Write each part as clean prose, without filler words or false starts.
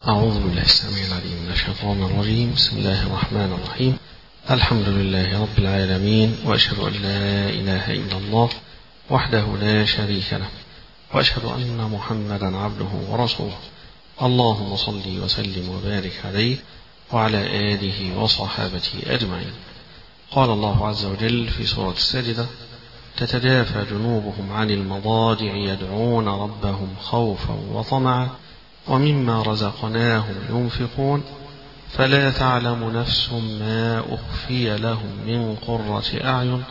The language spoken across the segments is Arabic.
أعوذ بالله السميع العليم من الشيطان الرجيم. بسم الله الرحمن الرحيم. الحمد لله رب العالمين، وأشهد أن لا إله إلا الله وحده لا شريك له، وأشهد أن محمدا عبده ورسوله. اللهم صل وسلم وبارك عليه وعلى آله وصحابته أجمعين. قال الله عز وجل في سورة السجدة: تتجافى جنوبهم عن المضاجع يدعون ربهم خوفا وطمعا ومما رزقناهم ينفقون فلا تعلم نفس ما أخفي لهم من قرة أعين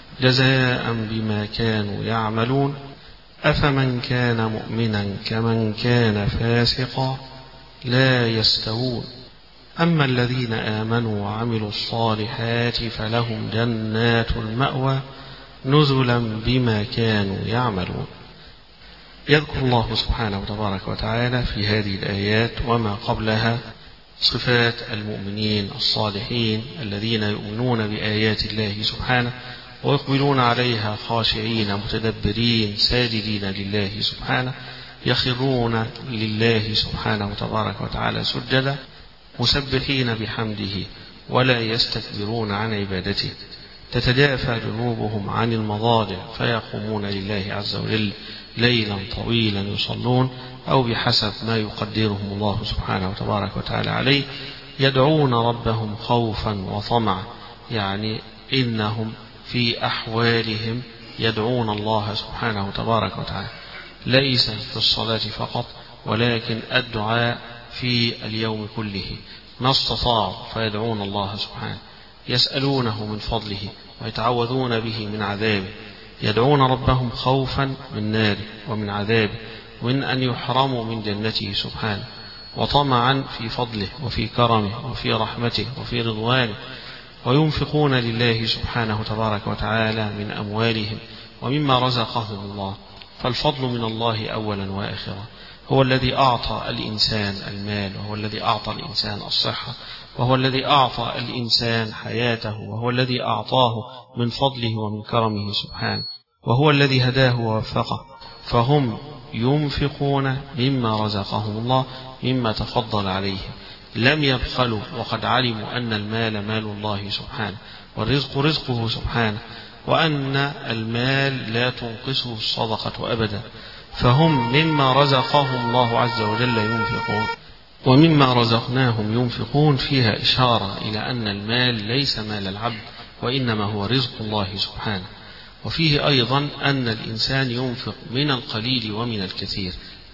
جزاء بما كانوا يعملون أفمن كان مؤمنا كمن كان فاسقا لا يستوون أما الذين آمنوا وعملوا الصالحات فلهم جنات المأوى نزلا بما كانوا يعملون. يذكر الله سبحانه وتبارك وتعالى في هذه الآيات وما قبلها صفات المؤمنين الصالحين الذين يؤمنون بآيات الله سبحانه ويقبلون عليها خاشعين متدبرين ساجدين لله سبحانه، يخرون لله سبحانه وتبارك وتعالى سجدا مسبحين بحمده ولا يستكبرون عن عبادته. تتجافى جنوبهم عن المضاجع فيقومون لله عز وجل ليلا طويلا يصلون أو بحسب ما يقدرهم الله سبحانه وتبارك وتعالى عليه، يدعون ربهم خوفا وطمعا، يعني إنهم في أحوالهم يدعون الله سبحانه وتبارك وتعالى ليس في الصلاة فقط، ولكن الدعاء في اليوم كله ما استطاعوا، فيدعون الله سبحانه يسألونه من فضله ويتعوذون به من عذابه، يدعون ربهم خوفا من ناره ومن عذابه ومن أن يحرموا من جنته سبحانه، وطمعا في فضله وفي كرمه وفي رحمته وفي رضوانه، وينفقون لله سبحانه تبارك وتعالى من أموالهم ومما رزقهم الله. فالفضل من الله أولا وآخرا، هو الذي أعطى الإنسان المال، وهو الذي أعطى الإنسان الصحة، وهو الذي أعطى الإنسان حياته، وهو الذي أعطاه من فضله ومن كرمه سبحانه، وهو الذي هداه ووفقه. فهم ينفقون مما رزقهم الله مما تفضل عليهم، لم يبخلوا وقد علموا أن المال مال الله سبحانه والرزق رزقه سبحانه، وأن المال لا تنقصه الصدقة أبدا. فهم مما رزقهم الله عز وجل ينفقون، ومما رزقناهم ينفقون فيها إشارة إلى أن المال ليس مال العبد وإنما هو رزق الله سبحانه. وفيه أيضا أن الإنسان ينفق من القليل ومن الكثير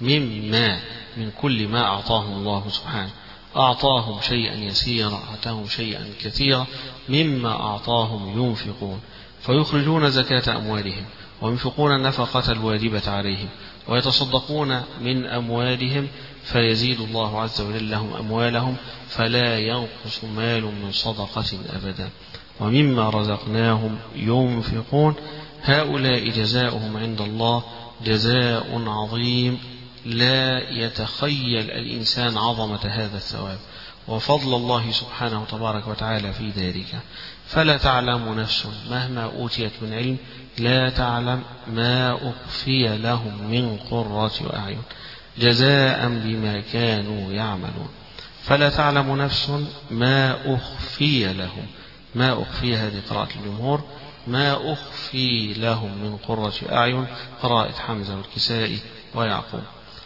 من كل ما أعطاهم الله سبحانه، أعطاهم شيئا يسيرا أعطاهم شيئا كثيرا مما أعطاهم ينفقون، فيخرجون زكاة أموالهم وينفقون النفقة الواجبة عليهم ويتصدقون من أموالهم فيزيد الله عز وجل لهم أموالهم فلا ينقص مال من صدقة أبدا. ومما رزقناهم ينفقون هؤلاء جزاؤهم عند الله جزاء عظيم، لا يتخيل الإنسان عظمة هذا الثواب وفضل الله سبحانه وتبارك وتعالى في ذلك. فلا تعلم نفس مهما أوتيت من علم، لا تعلم ما أخفي لهم من قرة أعين جزاء بما كانوا يعملون. فلا تعلم نفس ما أخفي لهم، ما أخفي هذه قراءة الجمهور، ما أخفي لهم من قرة أعين قراءة حمزة والكسائي ويعقوب.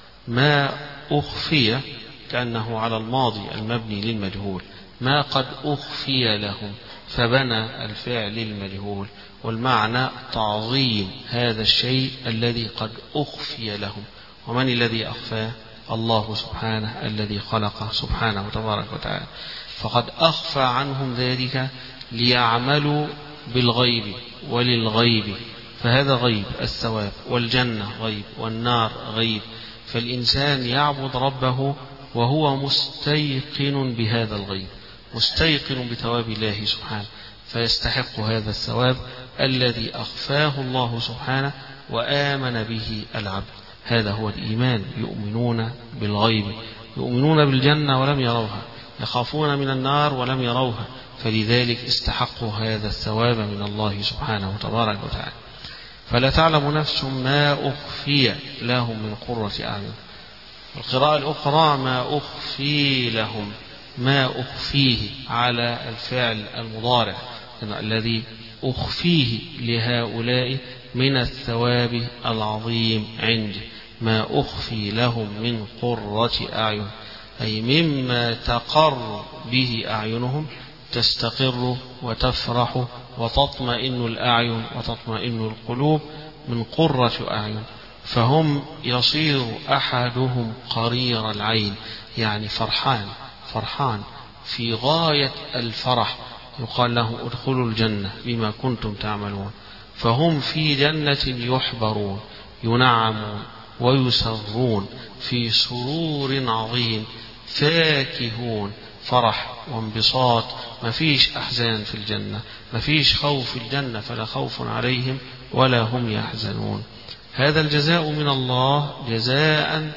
ما أخفي كأنه على الماضي المبني للمجهول، ما قد أخفي لهم فبنى الفعل للمجهول، والمعنى تعظيم هذا الشيء الذي قد أخفي لهم. ومن الذي أخفاه؟ الله سبحانه الذي خلقه سبحانه وتبارك وتعالى، فقد أخفى عنهم ذلك ليعملوا بالغيب وللغيب، فهذا غيب الثواب، والجنة غيب والنار غيب. فالإنسان يعبد ربه وهو مستيقن بهذا الغيب، مستيقن بثواب الله سبحانه، فيستحق هذا الثواب الذي أخفاه الله سبحانه وآمن به العبد. هذا هو الإيمان، يؤمنون بالغيب، يؤمنون بالجنة ولم يروها، يخافون من النار ولم يروها، فلذلك استحقوا هذا الثواب من الله سبحانه وتبارك وتعالى. فلا تعلم نفس ما أخفي لهم من قرة أعين. القراءة الأخرى ما أخفي لهم، ما أخفيه على الفعل المضارع الذي أخفيه لهؤلاء من الثواب العظيم عندي، ما أخفي لهم من قرة أعين، أي مما تقر به أعينهم، تستقر وتفرح وتطمئن الأعين وتطمئن القلوب من قرة أعين. فهم يصير أحدهم قرير العين، يعني فرحان في غاية الفرح، يقال له ادخلوا الجنة بما كنتم تعملون. فهم في جنة يحبرون ينعمون ويسرون في سرور عظيم، فاكهون، فرح وانبساط، ما فيش أحزان في الجنة، ما فيش خوف في الجنة، فلا خوف عليهم ولا هم يحزنون. هذا الجزاء من الله جزاء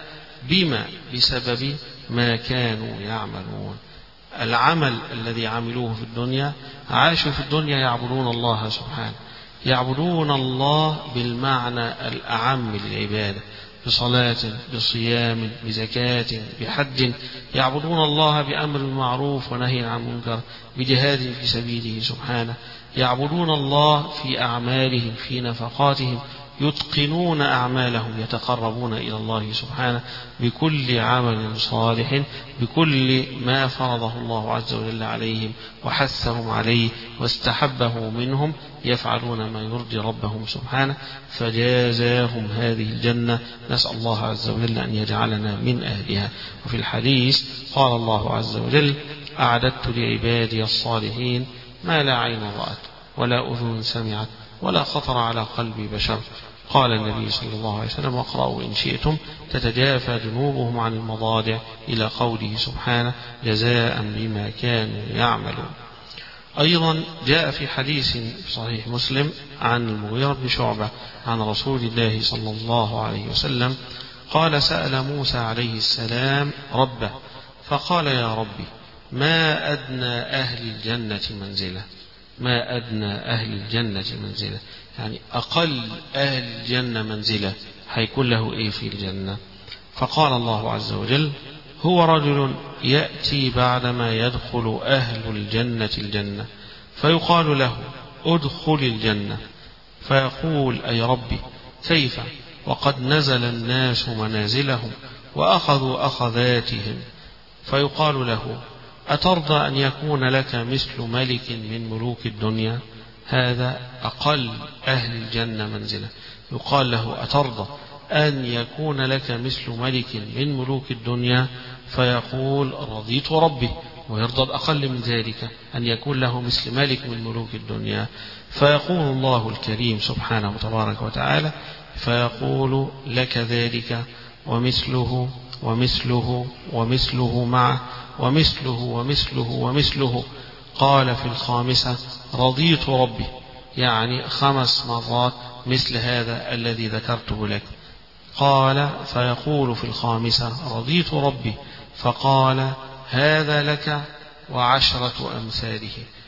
بسبب ما كانوا يعملون. العمل الذي عملوه في الدنيا، عاشوا في الدنيا يعبدون الله سبحانه، يعبدون الله بالمعنى الأعم للعبادة، بصلاة، بصيام، بزكاة، بحج، يعبدون الله بأمر بالمعروف ونهي عن المنكر، بجهاد في سبيله سبحانه، يعبدون الله في أعمالهم، في نفقاتهم، يتقنون أعمالهم، يتقربون إلى الله سبحانه بكل عمل صالح، بكل ما فرضه الله عز وجل عليهم وحثهم عليه واستحبه منهم، يفعلون ما يرضي ربهم سبحانه، فجازاهم هذه الجنة. نسأل الله عز وجل أن يجعلنا من أهلها. وفي الحديث قال الله عز وجل: أعددت لعبادي الصالحين ما لا عين رأت ولا أذن سمعت ولا خطر على قلب بشر. قال النبي صلى الله عليه وسلم: واقرأوا إن شئتم تتجافى جنوبهم عن المضاجع، إلى قوله سبحانه: جزاء بما كانوا يعملون. أيضا جاء في حديث في صحيح مسلم عن المغيرة بن شعبة عن رسول الله صلى الله عليه وسلم قال: سأل موسى عليه السلام ربه فقال: يا ربي، ما أدنى أهل الجنة منزلة، ما أدنى أهل الجنة منزلة، يعني أقل أهل الجنة منزلة هيكون له إيه في الجنة؟ فقال الله عز وجل: هو رجل يأتي بعدما يدخل أهل الجنة الجنة فيقال له: ادخل الجنة، فيقول: أي ربي، كيف وقد نزل الناس منازلهم وأخذوا أخذاتهم؟ فيقال له: أترضى أن يكون لك مثل ملك من ملوك الدنيا؟ هذا أقل أهل الجنة منزلة. يقال له: أترضى أن يكون لك مثل ملك من ملوك الدنيا؟ فيقول: رضيت ربي. ويرضى الأقل من ذلك أن يكون له مثل ملك من ملوك الدنيا. فيقول الله الكريم سبحانه وتبارك وتعالى، فيقول: لك ذلك ومثله ومثله ومثله معه ومثله ومثله ومثله. قال في الخامسة: رضيت ربي، يعني 5 مرات مثل هذا الذي ذكرته لك. قال فيقول في الخامسة: رضيت ربي، فقال: هذا لك و10 أمثاله.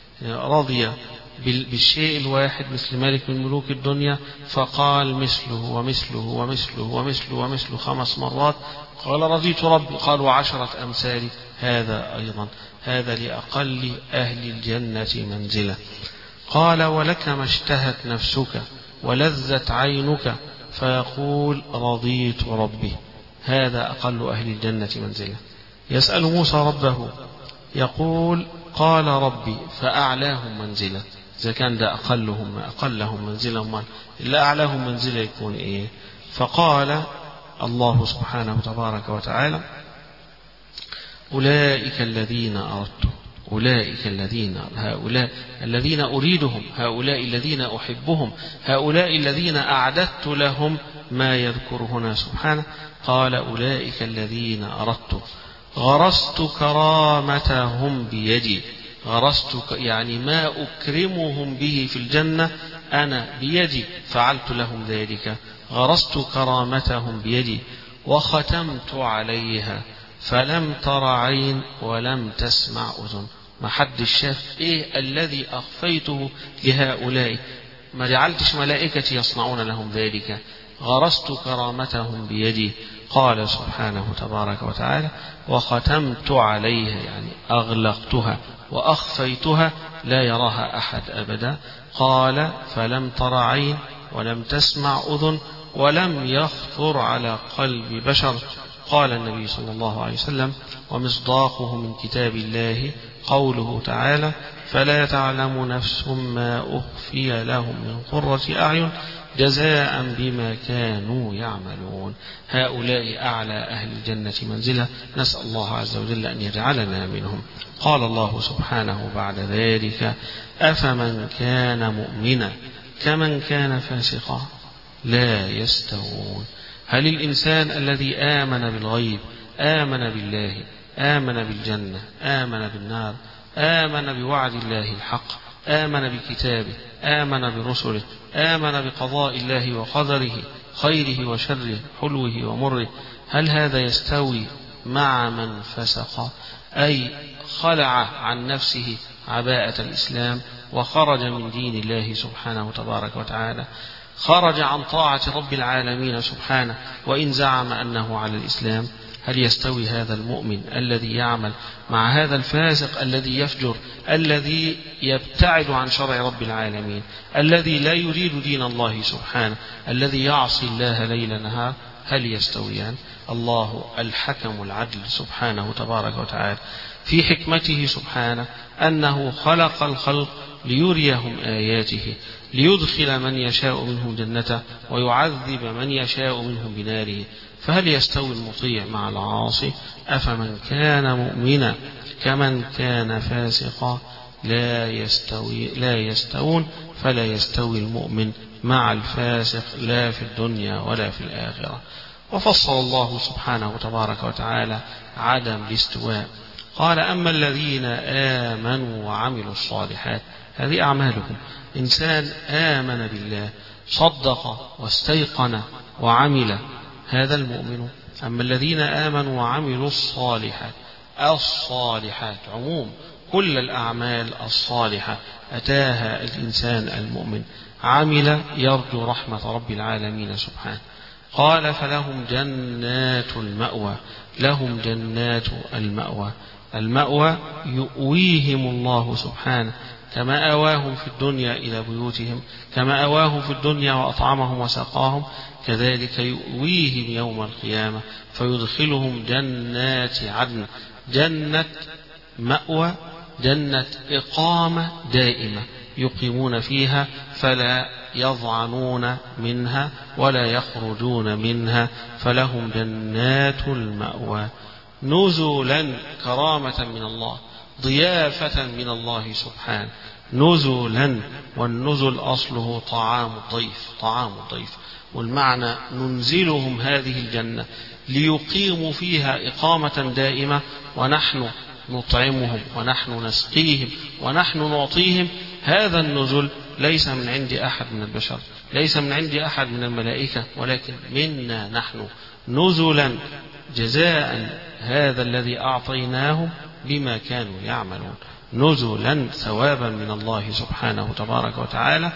رضي بالشيء الواحد مثل ملك من ملوك الدنيا، فقال مثله ومثله ومثله ومثله ومثله 5 مرات. قال: رضيت ربي، قال: و10 أمثاله. هذا أيضا، هذا لأقل أهل الجنة منزلة. قال: ولك ما اشتهت نفسك ولذت عينك؟ فيقول: رضيت ربي. هذا أقل أهل الجنة منزلة. يسأل موسى ربه يقول: قال ربي فأعلاهم منزلة. إذا كان ده أقلهم منزلة، إلا أعلاهم منزلة يكون إيه؟ فقال الله سبحانه وتبارك وتعالى: أولئك الذين أردت، أولئك هؤلاء الذين أريدهم، هؤلاء الذين أحبهم، هؤلاء الذين أعددت لهم ما يذكر هنا سبحانه. قال: أولئك الذين أردت، غرست كرامتهم بيدي. غرست يعني ما أكرمهم به في الجنة أنا بيدي فعلت لهم ذلك. غرست كرامتهم بيدي وختمت عليها فلم تر عين ولم تسمع أذن. ما حد شاف إيه الذي أخفيته لهؤلاء، ما جعلتش ملائكتي يصنعون لهم ذلك. غرست كرامتهم بيدي قال سبحانه تبارك وتعالى: وختمت عليها، يعني أغلقتها وأخفيتها لا يراها أحد أبدا. قال: فلم تر عين ولم تسمع أذن ولم يخطر على قلب بشر. قال النبي صلى الله عليه وسلم: ومصداقه من كتاب الله قوله تعالى: فلا تعلم نفس ما أخفي لهم من قرة أعين جزاء بما كانوا يعملون. هؤلاء أعلى أهل الجنة منزلة، نسأل الله عز وجل أن يجعلنا منهم. قال الله سبحانه بعد ذلك: أفمن كان مؤمنا كمن كان فاسقا لا يستوون. هل الإنسان الذي آمن بالغيب، آمن بالله، آمن بالجنة، آمن بالنار، آمن بوعد الله الحق، آمن بكتابه، آمن برسله، آمن بقضاء الله وقدره خيره وشره حلوه ومره، هل هذا يستوي مع من فسق، أي خلع عن نفسه عباءة الإسلام وخرج من دين الله سبحانه تبارك وتعالى، خرج عن طاعة رب العالمين سبحانه وإن زعم أنه على الإسلام؟ هل يستوي هذا المؤمن الذي يعمل مع هذا الفاسق الذي يفجر، الذي يبتعد عن شرع رب العالمين، الذي لا يريد دين الله سبحانه، الذي يعصي الله ليل نهار؟ هل يستويان؟ الله الحكم العدل سبحانه تبارك وتعالى في حكمته سبحانه أنه خلق الخلق ليريهم آياته، ليدخل من يشاء منهم جنته ويعذب من يشاء منهم بناره. فهل يستوي المطيع مع العاصي؟ أفمن كان مؤمنا كمن كان فاسقا لا يستوون. فلا يستوي المؤمن مع الفاسق لا في الدنيا ولا في الآخرة. وفصل الله سبحانه تبارك وتعالى عدم الاستواء. قال: أما الذين آمنوا وعملوا الصالحات، هذه أعمالهم. إنسان آمن بالله، صدق واستيقن وعمل، هذا المؤمن. أما الذين آمنوا وعملوا الصالحات، الصالحات عموم كل الأعمال الصالحة أتاها الإنسان المؤمن، عمل يرجو رحمة رب العالمين سبحانه. قال: فلهم جنات المأوى، لهم جنات المأوى. المأوى يؤويهم الله سبحانه، كما أواهم في الدنيا إلى بيوتهم، كما أواهم في الدنيا وأطعمهم وسقاهم، كذلك يؤويهم يوم القيامة فيدخلهم جنات عدن. جنة مأوى، جنة إقامة دائمة يقيمون فيها فلا يضعنون منها ولا يخرجون منها، فلهم جنات المأوى. نزلا كرامة من الله، ضيافة من الله سبحانه، نزلا. والنزل أصله طعام الضيف، طعام الضيف، والمعنى ننزلهم هذه الجنة ليقيموا فيها إقامة دائمة، ونحن نطعمهم ونحن نسقيهم ونحن نعطيهم. هذا النزل ليس من عند أحد من البشر، ليس من عند أحد من الملائكة، ولكن منا نحن، نزلا جزاء هذا الذي أعطيناهم بما كانوا يعملون، نزلا ثوابا من الله سبحانه تبارك وتعالى.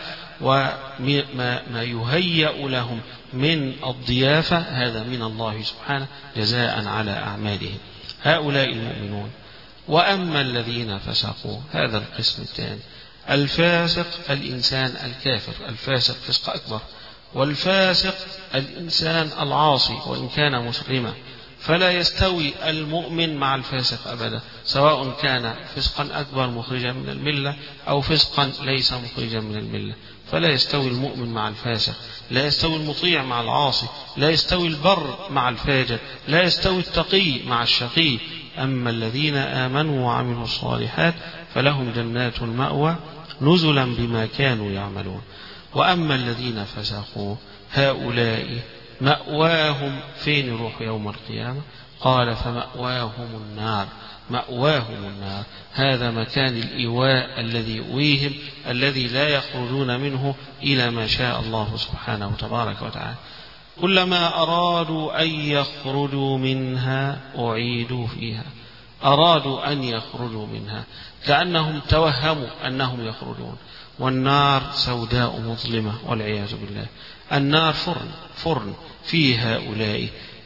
وما يهيأ لهم من الضيافة هذا من الله سبحانه جزاء على أعمالهم. هؤلاء المؤمنون. وأما الذين فسقوا، هذا القسم الثاني. الفاسق الإنسان الكافر، الفاسق فسق أكبر، والفاسق الإنسان العاصي وإن كان مسلما. فلا يستوي المؤمن مع الفاسق أبدا، سواء كان فسقا أكبر مخرجا من الملة أو فسقا ليس مخرجا من الملة. فلا يستوي المؤمن مع الفاسق، لا يستوي المطيع مع العاصي، لا يستوي البر مع الفاجر، لا يستوي التقي مع الشقي. أما الذين آمنوا وعملوا الصالحات فلهم جنات المأوى نزلا بما كانوا يعملون. وأما الذين فسقوا، هؤلاء مأواهم فين يروح يوم القيامة؟ قال: فمأواهم النار، مأواهم النار. هذا مكان الإيواء الذي يؤويهم، الذي لا يخرجون منه إلى ما شاء الله سبحانه تبارك وتعالى. كلما أرادوا أن يخرجوا منها أعيدوا فيها، أرادوا أن يخرجوا منها كأنهم توهموا أنهم يخرجون. والنار سوداء مظلمة والعياذ بالله. النار فرن في هؤلاء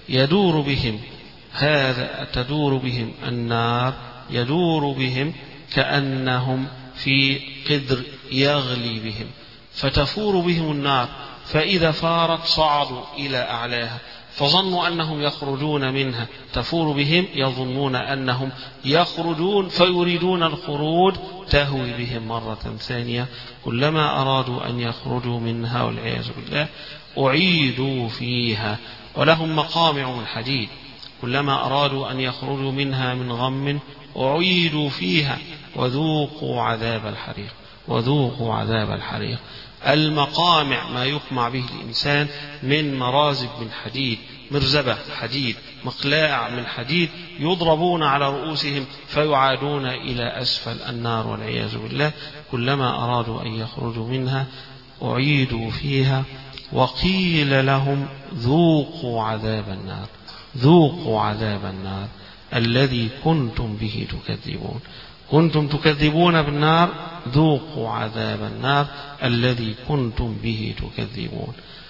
يدور بهم هذا، تدور بهم النار، يدور بهم كأنهم في قدر يغلي بهم، فتفور بهم النار، فإذا فارت صعدوا إلى أعلاها فظنوا أنهم يخرجون منها، تفور بهم يظنون أنهم يخرجون فيريدون الخروج، تهوي بهم مرة ثانية، كلما أرادوا أن يخرجوا منها والعياذ بالله أعيدوا فيها ولهم مقامع من حديد، كلما أرادوا أن يخرجوا منها من غم أعيدوا فيها وذوقوا عذاب الحريق، وذوقوا عذاب الحريق. المقامع ما يقمع به الإنسان من مرازب من حديد، مرزبة حديد، مقلاع من حديد، يضربون على رؤوسهم فيعادون إلى أسفل النار والعياذ بالله، كلما أرادوا أن يخرجوا منها أعيدوا فيها وقيل لهم ذوقوا عذاب النار، ذوقوا عذاب النار الذي كنتم به تكذبون، كنتم تكذبون بالنار، ذوقوا عذاب النار الذي كنتم به تكذبون.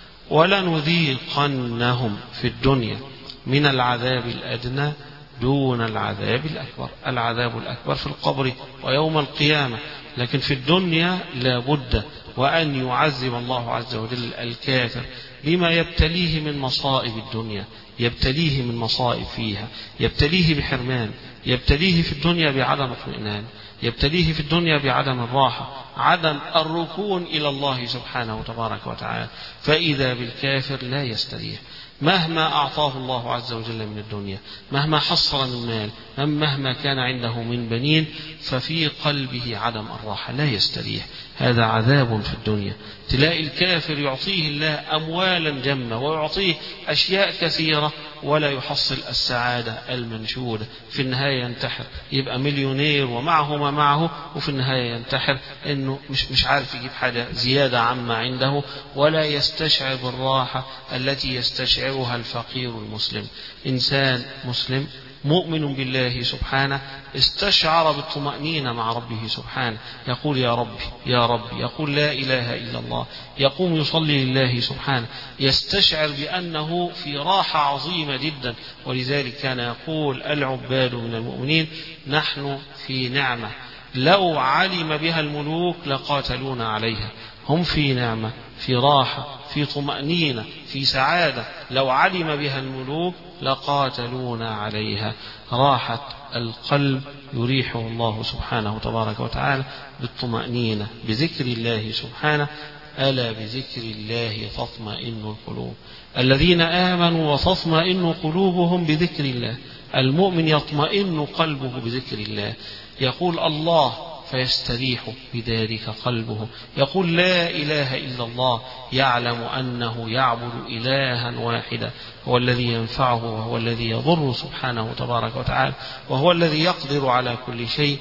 ولنذيقنهم في الدنيا من العذاب الأدنى دون العذاب الأكبر، العذاب الأكبر في القبر ويوم القيامة، لكن في الدنيا لا بد وأن يعذب الله عز وجل الكافر بما يبتليه من مصائب الدنيا، يبتليه من مصائب فيها، يبتليه بحرمان، يبتليه في الدنيا بعدم اطمئنان، يبتليه في الدنيا بعدم الراحة، عدم الركون إلى الله سبحانه وتبارك وتعالى، فإذا بالكافر لا يستريح مهما أعطاه الله عز وجل من الدنيا، مهما حصل من مال، مهما كان عنده من بنين، ففي قلبه عدم الراحة، لا يستريح، هذا عذاب في الدنيا. تلاقي الكافر يعطيه الله أموالا جمة ويعطيه أشياء كثيرة ولا يحصل السعادة المنشودة، في النهاية ينتحر، يبقى مليونير ومعه ما معه، وفي النهاية ينتحر إنه مش عارف يجيب حاجة زيادة عما عنده، ولا يستشعر بالراحة التي يستشعرها الفقير المسلم. إنسان مسلم مؤمن بالله سبحانه استشعر بالطمأنينة مع ربه سبحانه، يقول يا ربي يا ربي، يقول لا إله إلا الله، يقوم يصلي لله سبحانه، يستشعر بأنه في راحة عظيمة جدا. ولذلك كان يقول العباد من المؤمنين نحن في نعمة لو علم بها الملوك لقاتلونا عليها، هم في نعمة، في راحة، في طمأنينة، في سعادة، لو علم بها الملوك لقاتلونا عليها. راحة القلب يريحه الله سبحانه وتبارك وتعالى بالطمأنينة بذكر الله سبحانه، ألا بذكر الله تطمئن القلوب، الذين آمنوا وتطمئن قلوبهم بذكر الله. المؤمن يطمئن قلبه بذكر الله، يقول الله فيستريح بذلك قلبه، يقول لا إله إلا الله، يعلم أنه يعبد إلها واحدا، هو الذي ينفعه وهو الذي يضر سبحانه وتبارك وتعالى، وهو الذي يقدر على كل شيء،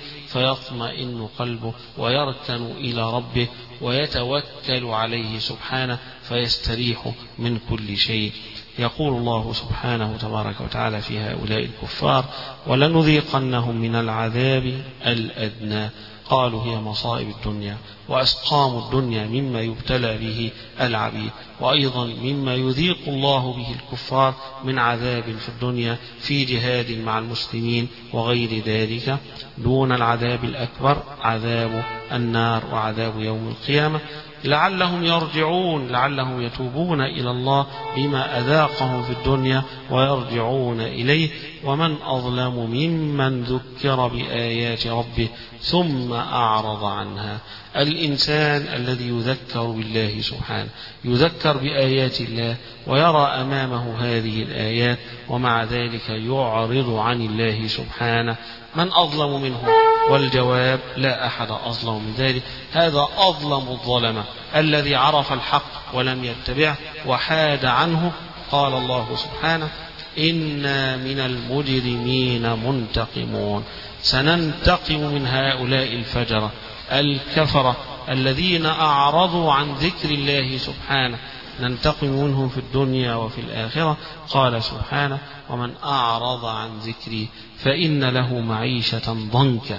فيطمئن قلبه ويركن إلى ربه ويتوكل عليه سبحانه فيستريح من كل شيء. يقول الله سبحانه وتبارك وتعالى في هؤلاء الكفار ولنذيقنهم من العذاب الأدنى، قالوا هي مصائب الدنيا وأسقام الدنيا مما يبتلى به العبيد، وأيضا مما يذيق الله به الكفار من عذاب في الدنيا في جهاد مع المسلمين وغير ذلك، دون العذاب الأكبر عذاب النار وعذاب يوم القيامة، لعلهم يرجعون، لعلهم يتوبون إلى الله بما أذاقهم في الدنيا ويرجعون إليه. ومن أظلم ممن ذكر بآيات ربه ثم أعرض عنها. الإنسان الذي يذكر بالله سبحانه، يذكر بآيات الله ويرى أمامه هذه الآيات ومع ذلك يعرض عن الله سبحانه، من أظلم منه؟ والجواب لا أحد أظلم من ذلك، هذا أظلم الظلمة الذي عرف الحق ولم يتبعه وحاد عنه. قال الله سبحانه إنا من المجرمين منتقمون، سننتقم من هؤلاء الفجرة الكفرة الذين أعرضوا عن ذكر الله سبحانه، ننتقم منهم في الدنيا وفي الآخرة. قال سبحانه ومن أعرض عن ذكري فإن له معيشة ضنكا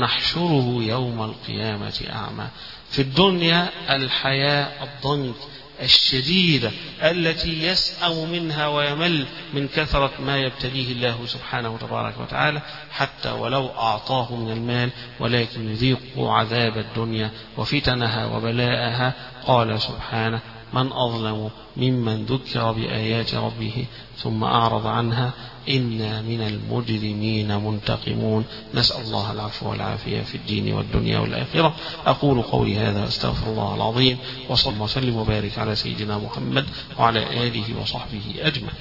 ونحشره يوم القيامة أعمى. في الدنيا الحياة الضنك الشديدة التي يسأم منها ويمل من كثرة ما يبتليه الله سبحانه تبارك وتعالى، حتى ولو أعطاه من المال ولكن يذيقه عذاب الدنيا وفتنها وبلاءها. قال سبحانه: من أظلم ممن ذكر بآيات ربه ثم أعرض عنها إنا من المجرمين منتقمون. نسأل الله العفو والعافية في الدين والدنيا والآخرة. أقول قولي هذا أستغفر الله العظيم، وصلى وسلم وبارك على سيدنا محمد وعلى آله وصحبه أجمعين.